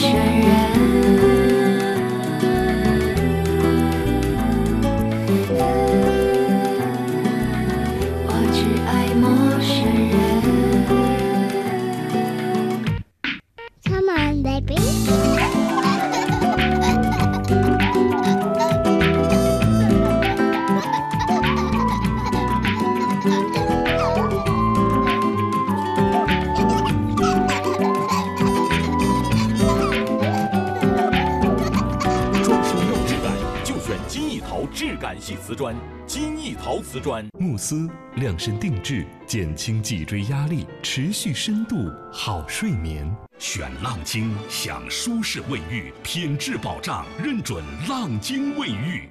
生人，我只爱陌生人。 Come on, baby. 质感系瓷砖，金艺陶瓷砖， 慕斯量身定制，减轻脊椎压力，持续深度好睡眠。 选浪晶，享舒适卫浴，品质保障，认准浪晶卫浴。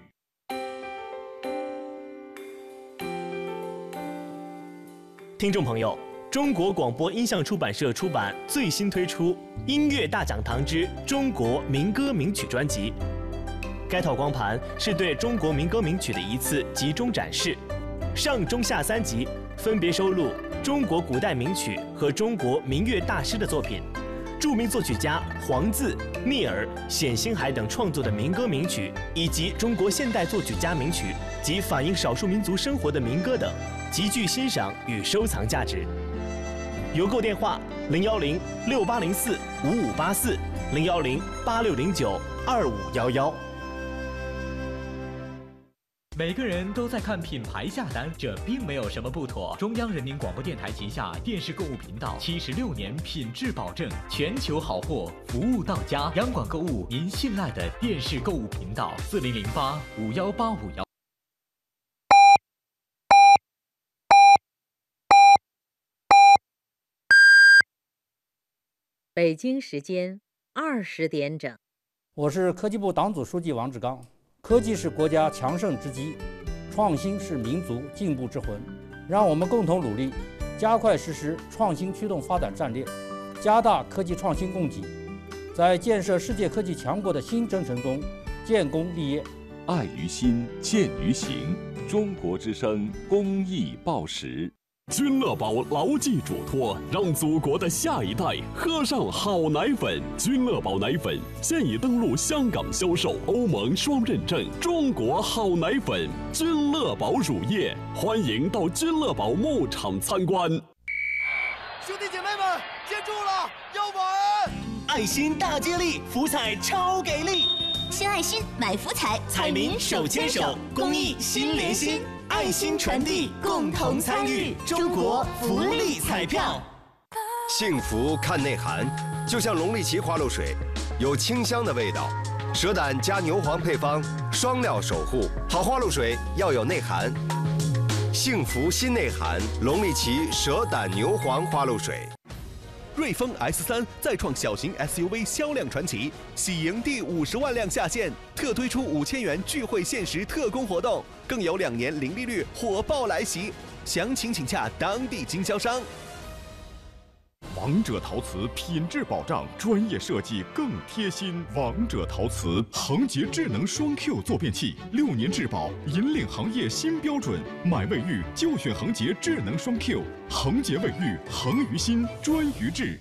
听众朋友，中国广播音像出版社出版最新推出《音乐大讲堂之中国民歌名曲》专辑。该套光盘是对中国民歌名曲的一次集中展示，上中下3集分别收录中国古代名曲和中国民乐大师的作品，著名作曲家黄自、聂耳、冼星海等创作的民歌名曲，以及中国现代作曲家名曲及反映少数民族生活的民歌等，极具欣赏与收藏价值。邮购电话：010-6804-5584，010-8609-2511。 每个人都在看品牌下单，这并没有什么不妥。中央人民广播电台旗下电视购物频道76年品质保证，全球好货，服务到家。央广购物，您信赖的电视购物频道，4008-51851。 北京时间20点整， 我是科技部党组书记王志刚。科技是国家强盛之基，创新是民族进步之魂。让我们共同努力，加快实施创新驱动发展战略，加大科技创新供给，在建设世界科技强国的新征程中建功立业。 爱于心，见于行。中国之声公益报时。君乐宝牢记嘱托，让祖国的下一代喝上好奶粉。君乐宝奶粉现已登陆香港销售，欧盟双认证，中国好奶粉。君乐宝乳业，欢迎到君乐宝牧场参观。 兄弟姐妹们，接住了，要玩！ 爱心大接力，福彩超给力！ 献爱心，买福彩， 彩民手牵手，公益心连心，爱心传递，共同参与，中国福利彩票。 幸福看内涵，就像龙力奇花露水，有清香的味道，蛇胆加牛黄配方，双料守护。好花露水要有内涵，幸福新内涵，龙力奇蛇胆牛黄花露水。 瑞风 S3 再创小型 SUV 销量传奇，喜迎第50万辆下线，特推出5000元聚会限时特供活动，更有2年零利率火爆来袭，详情请洽当地经销商。 王者陶瓷品质保障，专业设计更贴心。王者陶瓷恒洁智能双 Q 坐便器，6年质保，引领行业新标准。买卫浴就选恒洁智能双 Q， 恒洁卫浴，恒于心，专于智。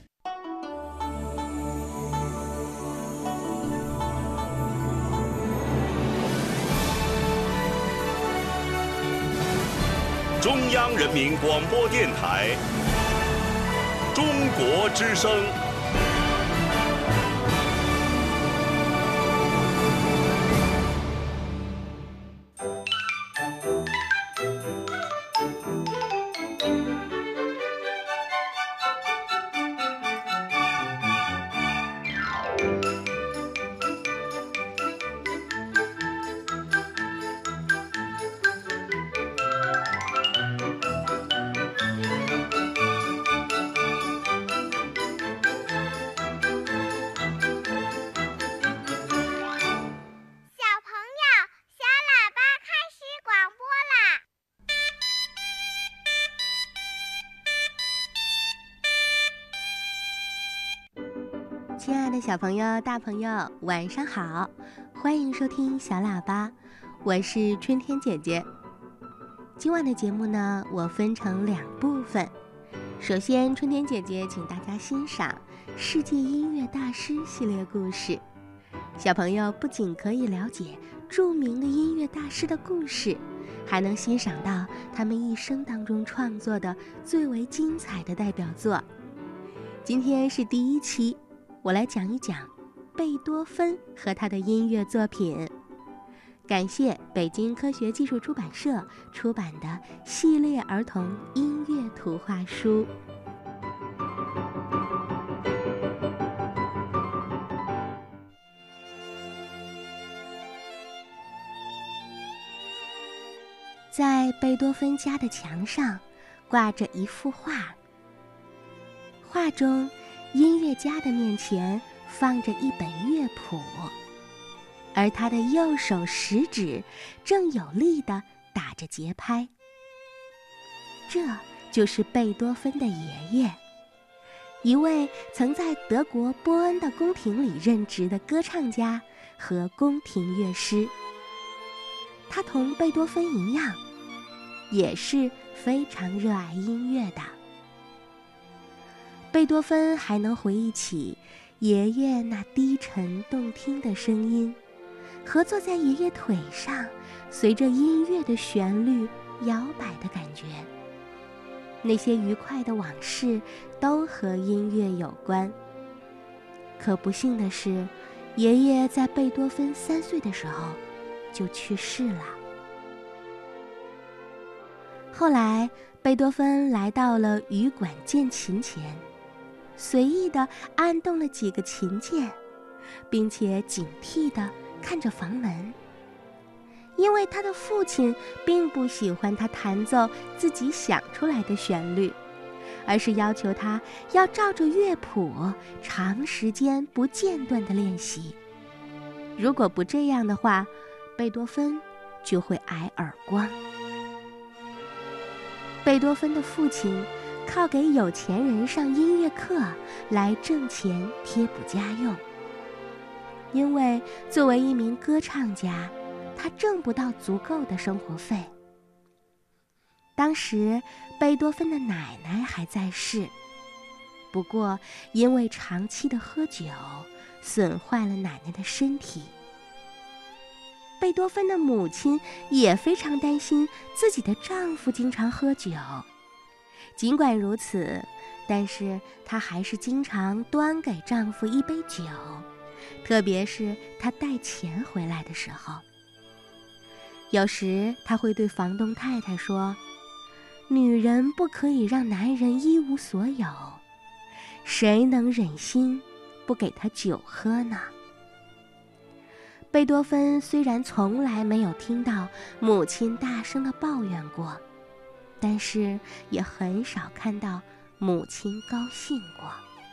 中央人民广播电台。中国之声。 亲爱的小朋友、大朋友，晚上好！欢迎收听小喇叭，我是春天姐姐。今晚的节目呢，我分成2部分。首先，春天姐姐请大家欣赏世界音乐大师系列故事。小朋友不仅可以了解著名的音乐大师的故事，还能欣赏到他们一生当中创作的最为精彩的代表作。今天是第1期，我来讲一讲贝多芬和他的音乐作品。感谢北京科学技术出版社出版的系列儿童音乐图画书。在贝多芬家的墙上挂着一幅画，画中音乐家的面前放着一本乐谱，而他的右手食指正有力地打着节拍。这就是贝多芬的爷爷，一位曾在德国波恩的宫廷里任职的歌唱家和宫廷乐师。他同贝多芬一样，也是非常热爱音乐的。贝多芬还能回忆起爷爷那低沉动听的声音，和坐在爷爷腿上随着音乐的旋律摇摆的感觉。那些愉快的往事都和音乐有关。可不幸的是，爷爷在贝多芬3岁的时候就去世了。后来贝多芬来到了羽管键琴前，随意地按动了几个琴键，并且警惕地看着房门，因为他的父亲并不喜欢他弹奏自己想出来的旋律，而是要求他要照着乐谱长时间不间断地练习。如果不这样的话，贝多芬就会挨耳光。贝多芬的父亲靠给有钱人上音乐课来挣钱贴补家用，因为作为一名歌唱家，他挣不到足够的生活费。当时贝多芬的奶奶还在世，不过因为长期的喝酒损坏了奶奶的身体。贝多芬的母亲也非常担心自己的丈夫经常喝酒，尽管如此，但是她还是经常端给丈夫一杯酒，特别是他带钱回来的时候。有时她会对房东太太说，女人不可以让男人一无所有，谁能忍心不给他酒喝呢？贝多芬虽然从来没有听到母亲大声地抱怨过，但是也很少看到母亲高兴过。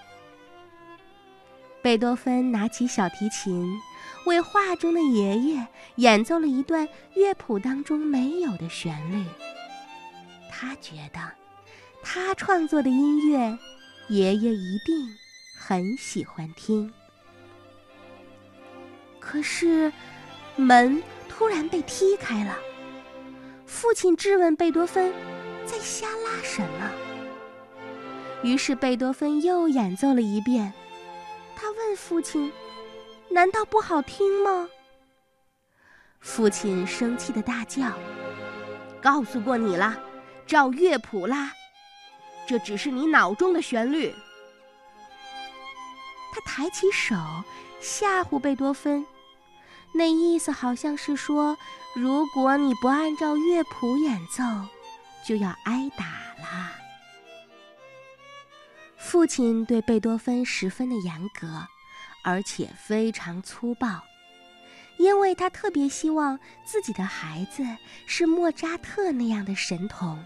贝多芬拿起小提琴，为画中的爷爷演奏了一段乐谱当中没有的旋律。他觉得，他创作的音乐，爷爷一定很喜欢听。可是，门突然被踢开了。父亲质问贝多芬在瞎拉什么。于是贝多芬又演奏了一遍。他问父亲，难道不好听吗？父亲生气地大叫，告诉过你了，照乐谱拉，这只是你脑中的旋律。他抬起手吓唬贝多芬，那意思好像是说，如果你不按照乐谱演奏，就要挨打了。父亲对贝多芬十分的严格，而且非常粗暴，因为他特别希望自己的孩子是莫扎特那样的神童。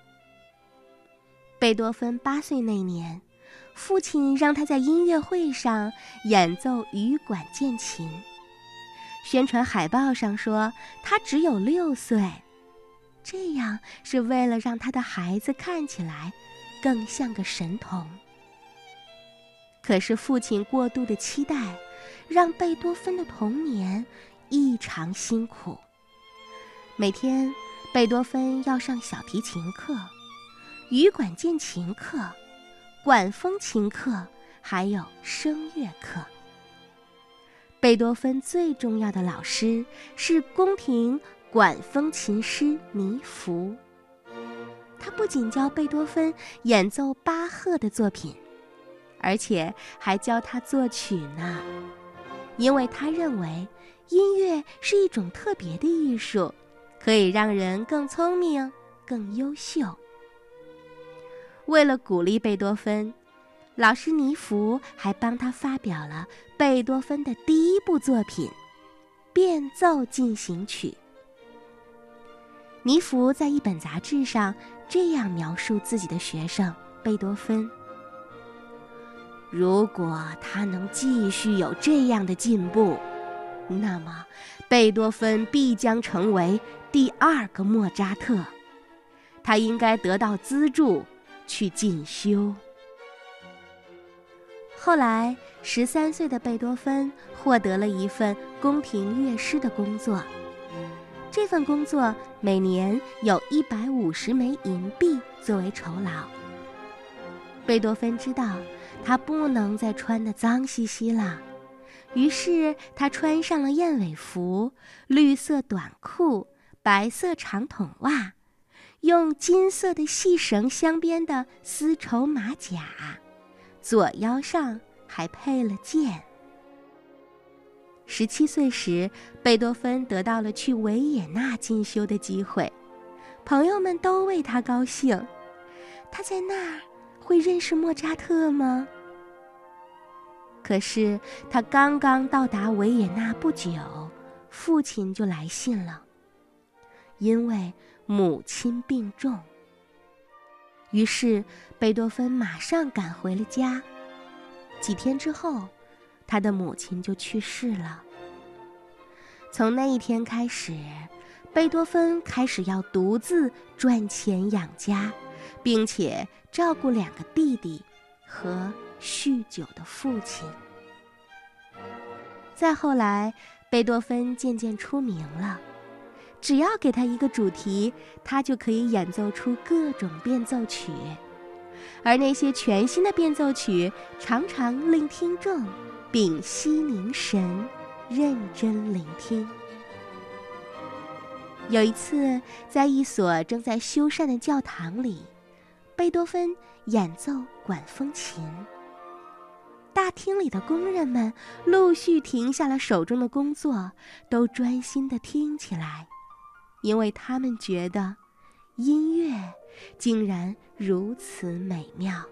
贝多芬8岁那年，父亲让他在音乐会上演奏羽管键琴。宣传海报上说他只有6岁，这样是为了让他的孩子看起来更像个神童。可是父亲过度的期待，让贝多芬的童年异常辛苦。每天，贝多芬要上小提琴课、羽管键琴课、管风琴课， 还有声乐课。贝多芬最重要的老师是宫廷管风琴师尼福，他不仅教贝多芬演奏巴赫的作品，而且还教他作曲呢。因为他认为音乐是一种特别的艺术，可以让人更聪明、更优秀。为了鼓励贝多芬，老师尼福还帮他发表了贝多芬的第一部作品《变奏进行曲》。尼福在一本杂志上这样描述自己的学生贝多芬：如果他能继续有这样的进步，那么贝多芬必将成为第二个莫扎特，他应该得到资助去进修。后来13岁的贝多芬获得了一份宫廷乐师的工作，这份工作每年有150枚银币作为酬劳。贝多芬知道他不能再穿得脏兮兮了，于是他穿上了燕尾服、绿色短裤、白色长筒袜，用金色的细绳镶边的丝绸马甲，左腰上还配了剑。17岁时，贝多芬得到了去维也纳进修的机会，朋友们都为他高兴。他在那儿会认识莫扎特吗？可是他刚刚到达维也纳不久，父亲就来信了，因为母亲病重。于是贝多芬马上赶回了家。几天之后，他的母亲就去世了。从那一天开始，贝多芬开始要独自赚钱养家，并且照顾2个弟弟和酗酒的父亲。再后来，贝多芬渐渐出名了，只要给他一个主题，他就可以演奏出各种变奏曲，而那些全新的变奏曲常常令听众屏息凝神，认真聆听。有一次，在一所正在修缮的教堂里，贝多芬演奏管风琴。大厅里的工人们陆续停下了手中的工作，都专心地听起来，因为他们觉得音乐竟然如此美妙。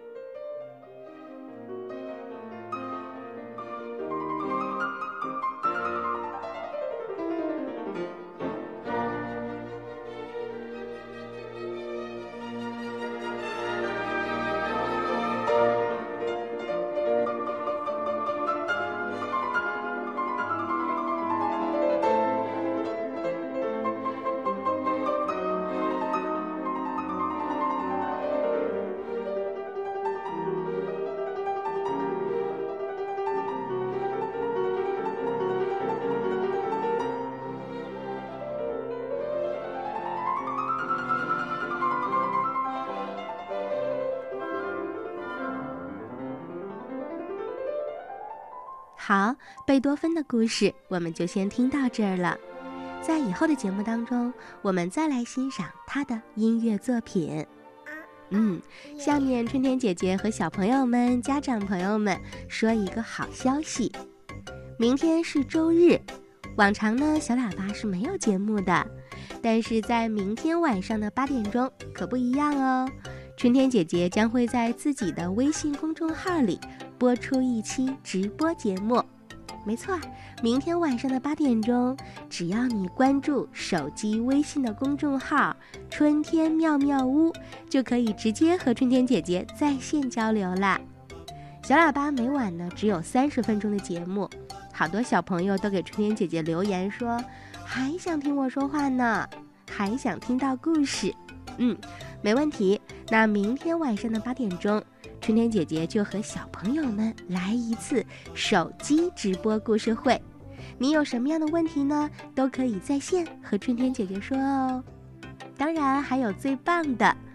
好，贝多芬的故事我们就先听到这儿了。在以后的节目当中，我们再来欣赏他的音乐作品。下面春天姐姐和小朋友们、家长朋友们说一个好消息，明天是周日，往常呢小喇叭是没有节目的，但是在明天晚上的8点钟可不一样哦。春天姐姐将会在自己的微信公众号里播出一期直播节目。没错，明天晚上的8点钟，只要你关注手机微信的公众号春天妙妙屋，就可以直接和春天姐姐在线交流啦。小喇叭每晚呢只有30分钟的节目，好多小朋友都给春天姐姐留言说还想听我说话呢，还想听到故事。没问题，那明天晚上的8点钟，春天姐姐就和小朋友们来一次手机直播故事会。你有什么样的问题呢，都可以在线和春天姐姐说哦。当然还有最棒的，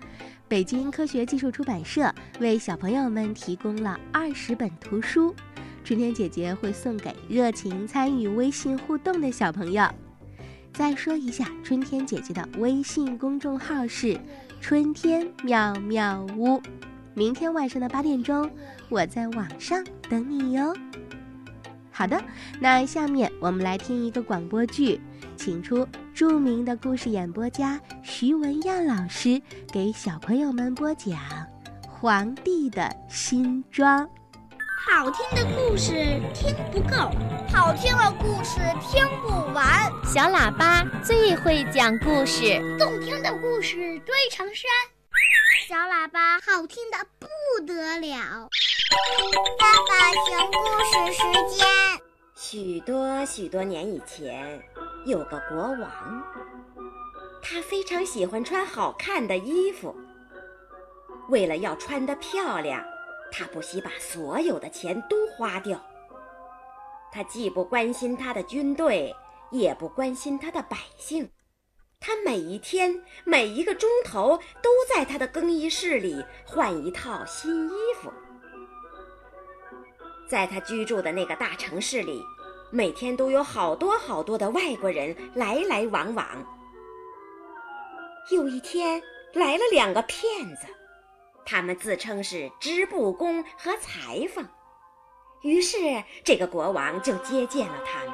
北京科学技术出版社为小朋友们提供了20本图书，春天姐姐会送给热情参与微信互动的小朋友。再说一下，春天姐姐的微信公众号是春天妙妙屋。明天晚上的8点钟，我在网上等你哟。好的，那下面我们来听一个广播剧，请出著名的故事演播家徐文耀老师给小朋友们播讲《皇帝的新装》。 好听的故事听不够，好听的故事听不完。 小喇叭最会讲故事， 动听的故事堆成山。小喇叭好听的不得了。爸爸讲故事时间。 许多许多年以前，有个国王，他非常喜欢穿好看的衣服。为了要穿得漂亮，他不惜把所有的钱都花掉。他既不关心他的军队，也不关心他的百姓。他每一天每一个钟头都在他的更衣室里换一套新衣服。在他居住的那个大城市里，每天都有好多好多的外国人来来往往。有一天来了2个骗子，他们自称是织布工和裁缝，于是这个国王就接见了他们。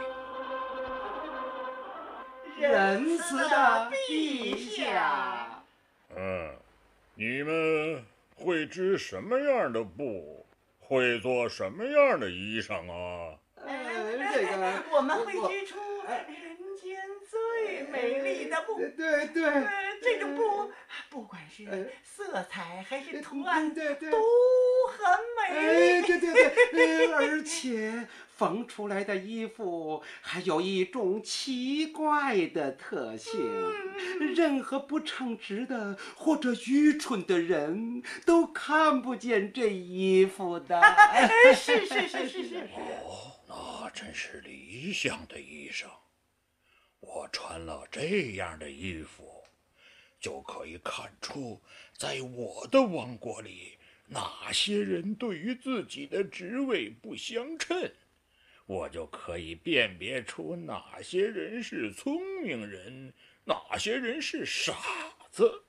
仁慈的陛下， 你们会织什么样的布？会做什么样的衣裳啊？ 我们会织出人间最美丽的布。对，这个布不管是色彩还是图案，都很美丽。对，而且缝出来的衣服还有一种奇怪的特性，任何不称职的或者愚蠢的人都看不见这衣服的。是。 那真是理想的衣裳。我穿了这样的衣服，就可以看出在我的王国里哪些人对于自己的职位不相称，我就可以辨别出哪些人是聪明人，哪些人是傻子。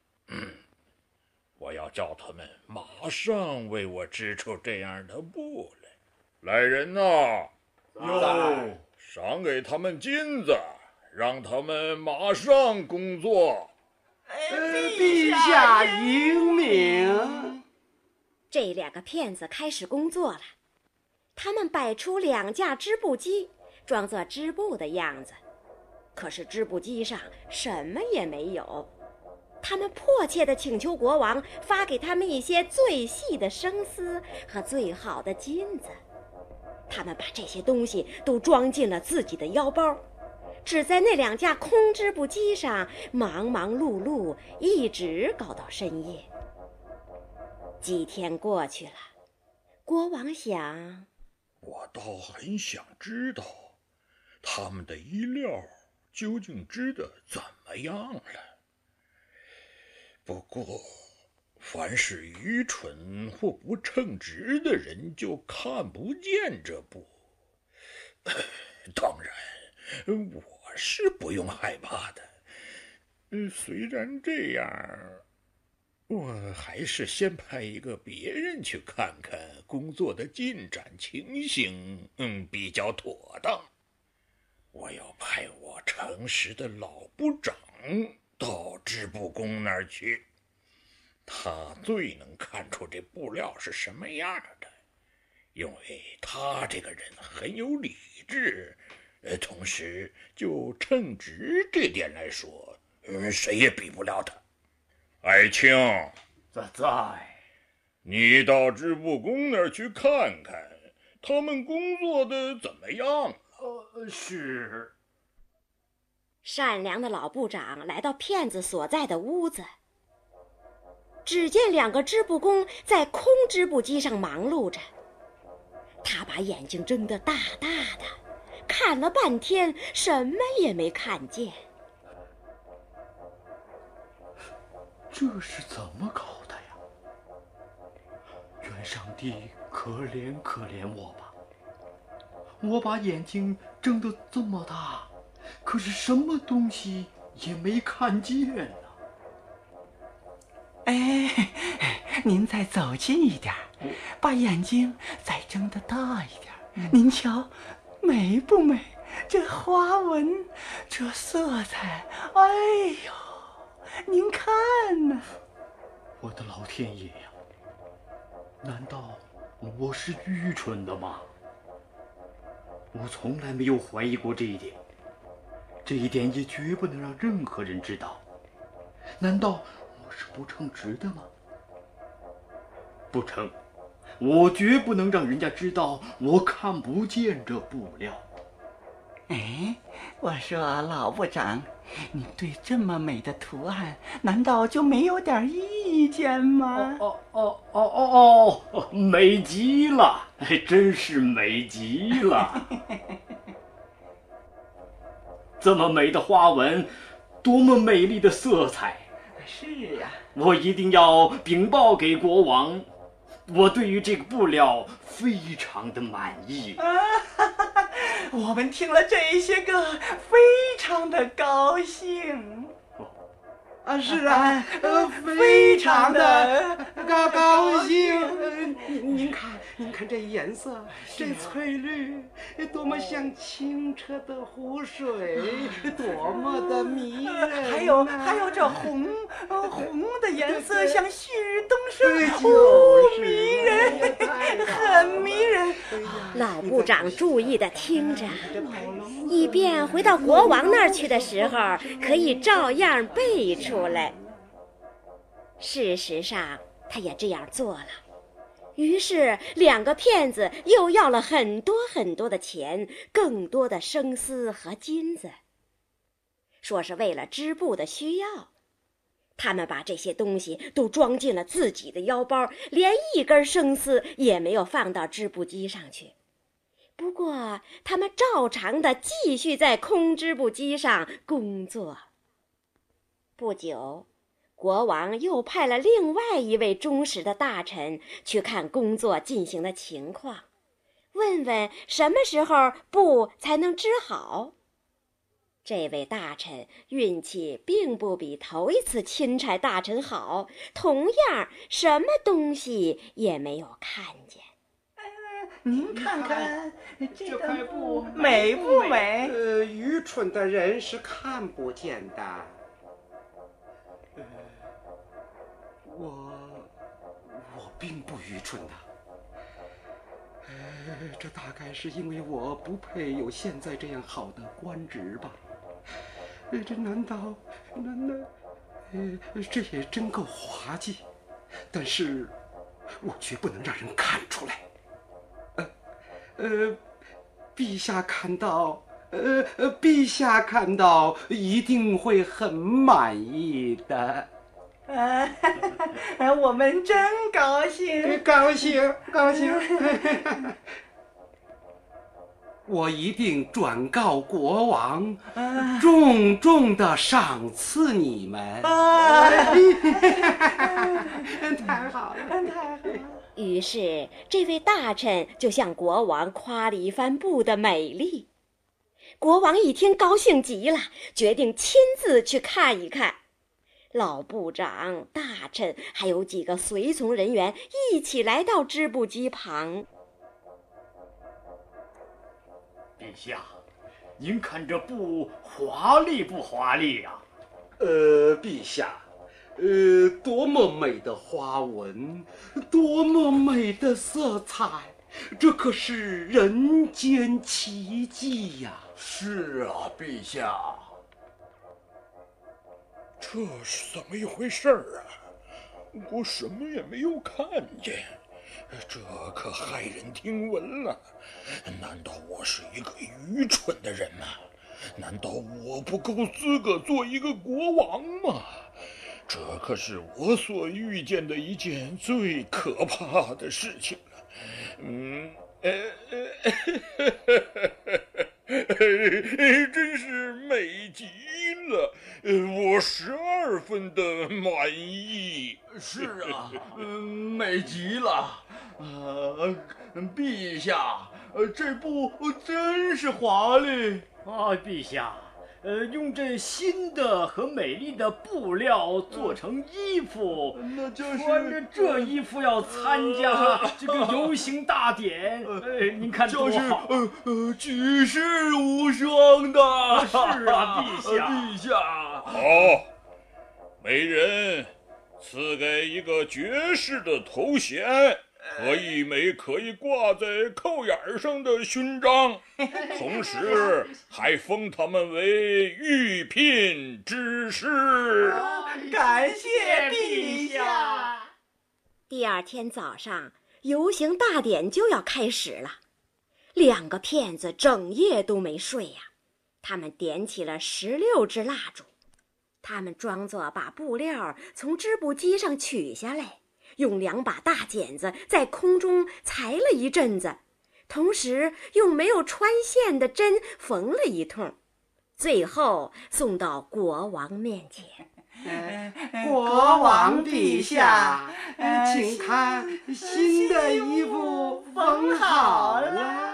我要叫他们马上为我织出这样的布来。来人呐，赏给他们金子，让他们马上工作。 陛下英明。 这2个骗子开始工作了。他们摆出2架织布机，装作织布的样子。可是织布机上什么也没有。他们迫切地请求国王发给他们一些最细的生丝和最好的金子。他们把这些东西都装进了自己的腰包，只在那2架空织布机上忙忙碌碌，一直搞到深夜。几天过去了，国王想， 我倒很想知道他们的衣料究竟织得怎么样了。不过凡是愚蠢或不称职的人就看不见这布。当然我是不用害怕的。虽然这样，我还是先派一个别人去看看工作的进展情形，比较妥当。我要派我诚实的老部长到织布工那儿去，他最能看出这布料是什么样的，因为他这个人很有理智，同时就称职这点来说，谁也比不了他。爱卿，在，你到织布工那儿去看看，他们工作的怎么样？是。 善良的老部长来到骗子所在的屋子，只见2个织布工在空织布机上忙碌着。他把眼睛睁得大大的，看了半天，什么也没看见。 这是怎么搞的呀？愿上帝可怜可怜我吧！我把眼睛睁得这么大，可是什么东西也没看见呢。 哎，您再走近一点，把眼睛再睁得大一点。您瞧，美不美？这花纹，这色彩，哎呦，您看呐！ 我的老天爷呀！难道我是愚蠢的吗？我从来没有怀疑过这一点，这一点也绝不能让任何人知道。难道我是不称职的吗？不成，我绝不能让人家知道我看不见这布料。 哎，我说老部长，你对这么美的图案，难道就没有点意见吗？ 美极了，真是美极了！这么美的花纹，多么美丽的色彩！ 是啊， 我一定要禀报给国王。我对于这个布料非常的满意。 我们听了这些个，非常的高兴。 是啊，非常的高兴。您看这颜色，这翠绿，多么像清澈的湖水，多么的迷人。 还有这红的颜色，像旭日东升，迷人，很迷人。 老部长注意地听着，以便回到国王那儿去的时候，可以照样背出来。事实上，他也这样做了。于是两个骗子又要了很多很多的钱，更多的生丝和金子，说是为了织布的需要。他们把这些东西都装进了自己的腰包，连一根生丝也没有放到织布机上去。不过他们照常地继续在空织布机上工作。不久，国王又派了另外一位忠实的大臣去看工作进行的情况，问问什么时候布才能织好。这位大臣运气并不比头一次钦差大臣好，同样什么东西也没有看见。 您看看这块布美不美？ 愚蠢的人是看不见的。我并不愚蠢的。这大概是因为我不配有现在这样好的官职吧。这难道这也真够滑稽，但是我绝不能让人看出来。陛下看到一定会很满意的。 我们真高兴， 高兴。我一定转告国王，重重的赏赐你们。太好了。 于是这位大臣就向国王夸了一番布的美丽。国王一听高兴极了，决定亲自去看一看。老部长、大臣还有几个随从人员一起来到织布机旁。 陛下，您看这布华丽不华丽呀？ 陛下，多么美的花纹，多么美的色彩，这可是人间奇迹呀！ 是啊，陛下。 这是怎么一回事啊？我什么也没有看见，这可骇人听闻了。难道我是一个愚蠢的人吗？难道我不够资格做一个国王吗？这可是我所遇见的一件最可怕的事情了。真是美极了，我12分的满意。 呀，美极了！陛下，这布真是华丽啊！陛下，用这新的和美丽的布料做成衣服， 那就是穿着这衣服要参加这个游行大典，您看多好！ 就是举世无双的。 是啊，陛下， 陛下。 好，每人赐给一个爵士的头衔和一枚可以挂在扣眼上的勋章，同时还封他们为御聘之士。 感谢陛下。 第二天早上，游行大典就要开始了。2个骗子整夜都没睡呀，他们点起了16支蜡烛。他们装作把布料从织布机上取下来，用2把大剪子在空中裁了一阵子，同时用没有穿线的针缝了一通，最后送到国王面前。 国王陛下，请看，新的衣服缝好了。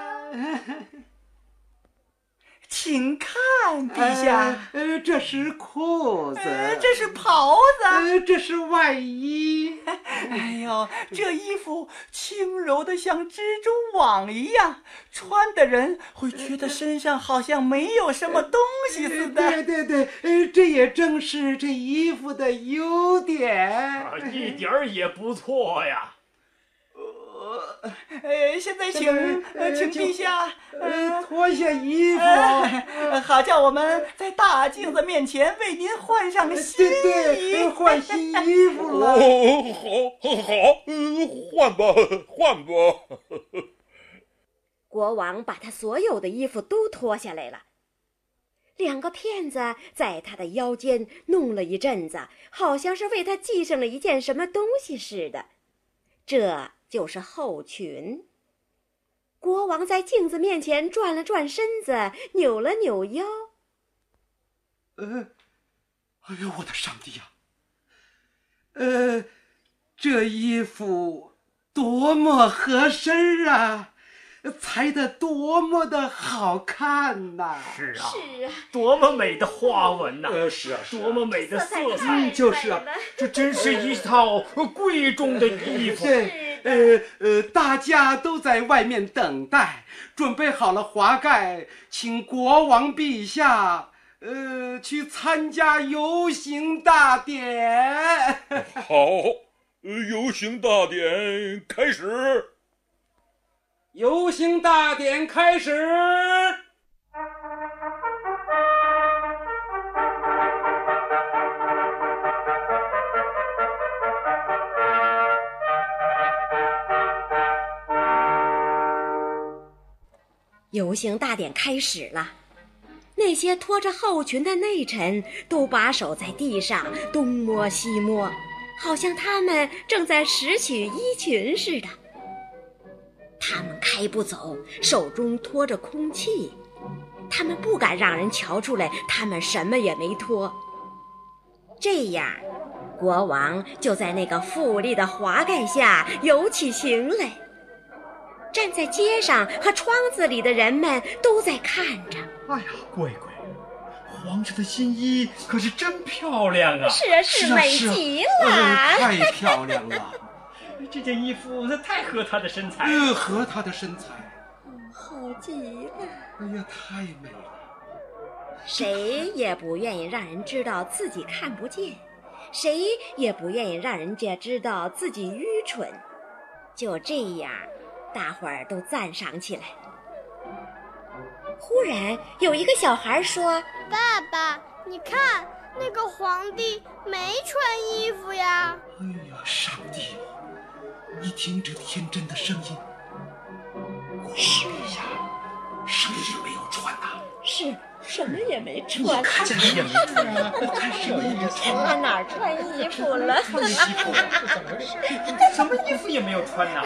请看，陛下， 这是裤子， 这是袍子， 这是外衣。 哎呦，这衣服轻柔的像蜘蛛网一样，穿的人会觉得身上好像没有什么东西似的。 对，这也正是这衣服的优点。 一点儿也不错呀。 现在请陛下脱下衣服， 好叫我们在大镜子面前为您换上新衣服。 换新衣服了。 好，换吧。 国王把他所有的衣服都脱下来了。2个骗子在他的腰间弄了一阵子，好像是为他系上了一件什么东西似的。这就是后裙。国王在镜子面前转了转身子，扭了扭腰。 哎呦，我的上帝呀！这衣服多么合身啊，裁得多么的好看呐！ 是啊，多么美的花纹呐！ 是啊， 多么美的色彩！ 就是啊， 这真是一套贵重的衣服。 对，大家都在外面等待，准备好了华盖，请国王陛下，去参加游行大典。 好，游行大典开始。 游行大典开始。 游行大典开始了，那些拖着后裙的内臣都把手在地上东摸西摸，好像他们正在拾取衣裙似的。他们开不走，手中拖着空气，他们不敢让人瞧出来他们什么也没拖。这样，国王就在那个富丽的华盖下游起行来。站在街上和窗子里的人们都在看着。 哎呀，乖乖，皇上的新衣可是真漂亮啊！ 是美极了， 太漂亮了。 这件衣服太合她的身材， 合她的身材， 好极了。 哎呀，太美了。 谁也不愿意让人知道自己看不见，谁也不愿意让人家知道自己愚蠢。就这样，大伙儿都赞赏起来。忽然有一个小孩说： 爸爸，你看那个皇帝没穿衣服呀。 哎呀，上帝，你听这天真的声音，国王陛下什么也没有穿呐。 是，什么也没穿。 你看什么也没穿啊！我看什么也没穿。 他哪儿穿衣服了？ 穿衣服？怎么是？什么衣服也没有穿呐！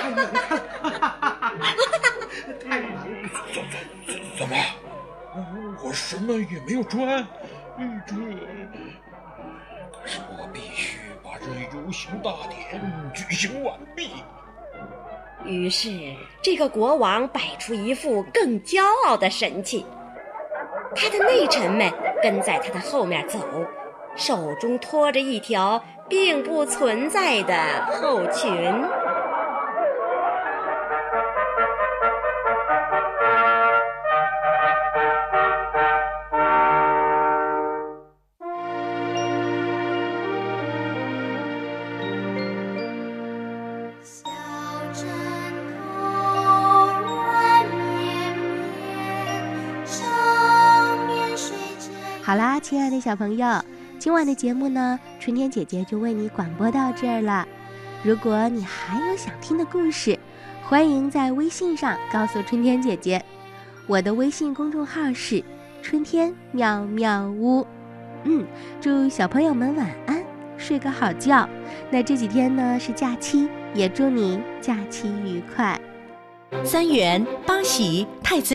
太难了。 怎么？我什么也没有穿？可是我必须把游行大典举行完毕。 于是，这个国王摆出一副更骄傲的神气。他的内臣们跟在他的后面走，手中拖着一条并不存在的后裙。 好啦，亲爱的小朋友，今晚的节目呢，春天姐姐就为你广播到这儿了。如果你还有想听的故事，欢迎在微信上告诉春天姐姐。我的微信公众号是春天妙妙屋。祝小朋友们晚安，睡个好觉。那这几天呢是假期，也祝你假期愉快。 3元、8喜、太子